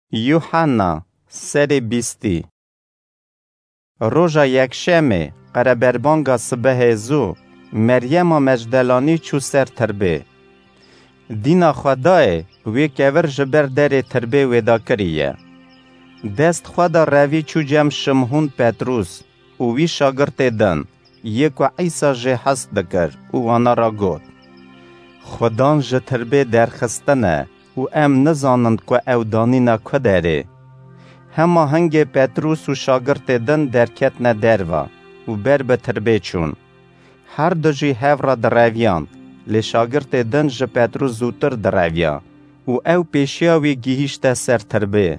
یوحنا سر بیستی. روژا یکشمه قربربانگا سبه زو مریم مجدلانی چو سر تربه. دینا خدای وی کور جبر در تربه ودا کریه. دست خدا روی چو جم شمهون پتروس و وی شاگرد دن یک و عیسا جه حس دکر و وانا را گود. خدان جه تربه در خستنه و ام نزانند که او دانینا که داره. همه هنگ پتروس و شاگرد دن در کتن دروا و بر به تربه چون. هر دو جی هفرا درویاند، لی شاگرد دن جه پتروس زودتر درویا و او پیشیا وی گیهشت سر تربه.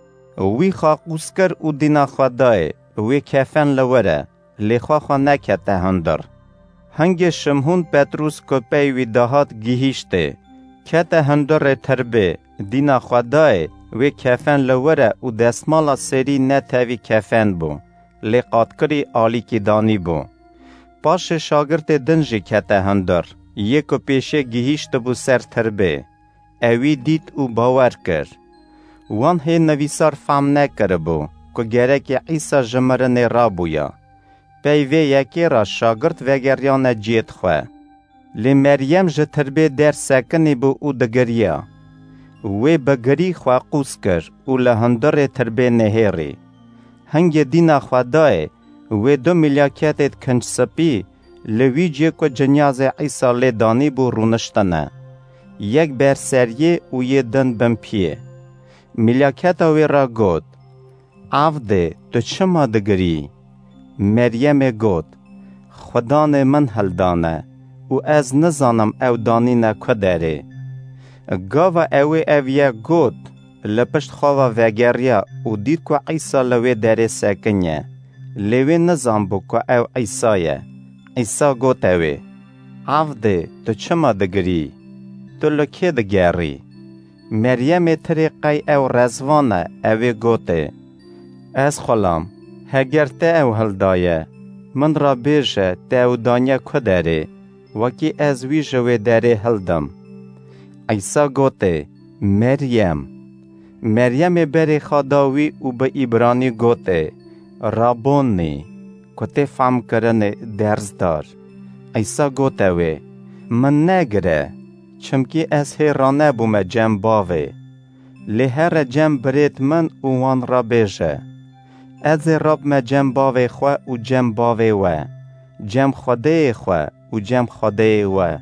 وی خاقوس کر و دینا خدای وی کفن لوره لی خواه نکته هندر. هنگ شمهون پتروس کپی وی دهات گیهشته کته هندر تربه دینا خدای وی کفن لوره و دستمالا سری نتوی کفن بو لی قادکری آلی کی دانی بو. پاش شاگرد دنجی کته هندر یکو پیشه گیهشت بو سر تربه اوی دید و باور کر. وان هی نویسار فهم نکر بو که گرک عیسا جمرن را بویا. پیوه یکی را شاگرد وگریان جیت خواه. لی مریم جه تربه در سکنی بو او دگریا. وی بگری خواه قوس کر و لهندر تربه نهیری. هنگ دینا خدای وی 2 ملیاکتت کنج سپی لوی جه که جنیاز عیسا لی دانی بو رونشتنه. یک بر سریه و یه دن بمپیه. ملیاکت وی را گود. عفده تو چما دگری؟ مریم گود. خدان من هلدانه و از نزانم او دانینه که داره. گاوا اوی گود لپشت خواه وگریا و دید که عیسا لوی داره سکنیه. لوی نزان بو که او عیسایه. عیسا گود اوی. عفده تو چما دگری؟ تو لکه دگری؟ مریم طریقی او رزوانه اوی گوته. از خلام هگر تا او هلدایه من را بیشه تا او دانیا که داره وکی از وی جوی داره هلدم. عیسا گوته مریم. مریم بری خداوی و به ایبرانی گوته رابونی کته فهم کرن درز دار. عیسا گوته وی من نگره چمکی از هیرانه بوم جم باوه. لی هر جم برید من اوان را بیشه. از رب ما جم باوه خواه و جم باوه و. جم خوده خواه و جم خوده و.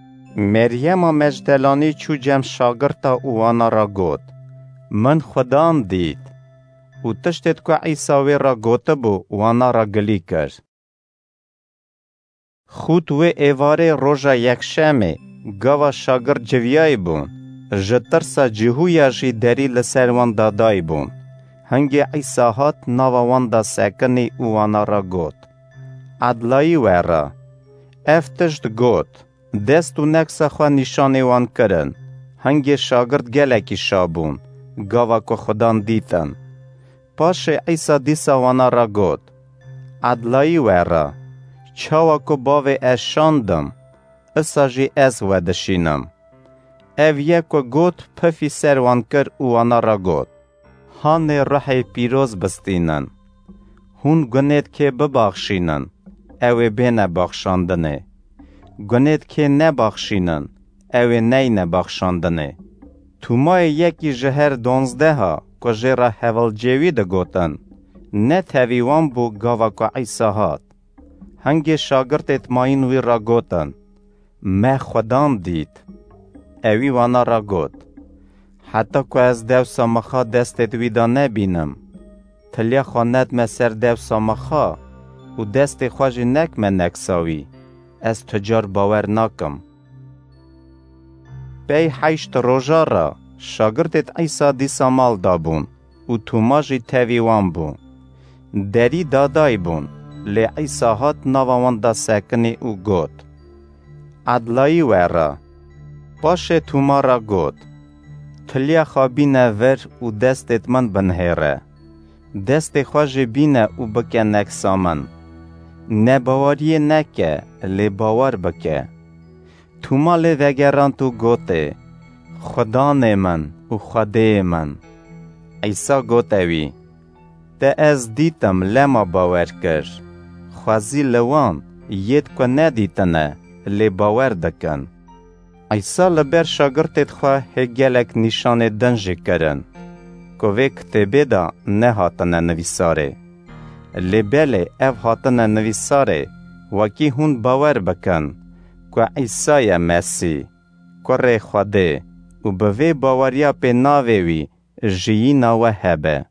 مریم مجدلانی چو جم شاگرتا اوان را گود. من خدام دید. و تشتید که عیساوی را گوته بو وانا را گلی کرد. خود و ایواره روژا یکشمه گاوا شاگرد جویای بون. جترسا جهویا جی دری لسر وان دادای بون. هنگی عیسا هات ناوا وان دا سکنی وانا را گود. عدلایی وره. افتشت گود. دست و نکس خواه نشانی وان کرن. هنگی شاگرد گلکی شابون. گاوا که خدان دیتن. پاش عیسا دیسا وانا را گود. عدلایی وره. چاوا که باوی اشاندم. اسا جی از ودشینم. او یک گود پفی سر وان کر وانا را گود. هان روح پیروز بستینن. هون گنید که ببخشینن. او بین بخشاندنه. گنید که نبخشینن. او نی نبخشاندنه. تو مای یکی جهر 12 ها که جه حوال جوی ده گوتن. نه تاویوان بو گاوا که عیسا هات. هنگ شاگرد ماین وی را گوتن. ما خدام دید. اوی وانا را گود. حتی که از دو سامخا دستت ویدا نبینم. تلیا خواند ما سر دو سامخا و دست خواج نک من نکساوی. از تجار باور ناکم. پی 8 روژا را شاگردت عیسا دیسا مال دابون و توماجی تاویوان بون. دری دادای بون لی عیسا هات ناوان دا سکنی و گود. عدلایی وره. باش توما را گود. تلیا خوابینه ور و دستت من بنهیره. دست خواج بینه و بکه نکسامن. نباوری نکه لی باور بکه. توما لی وگران تو گوته. خدان من و خده من. عیسی گوتوی ده از دیتم لما باور کر خوازی لوان یید که ندیتنه لی باور دکن. عیسی لبر شاگرتت خواه هگلک نشان دنجی کرن که وی کتبه دا نه هاتنه نویساره. لی بله او هاتنه نویساره وکی هون باور بکن که عیسی مسیح کره خوده و به وی باوریا پی ناوی جیی ناوه هبه.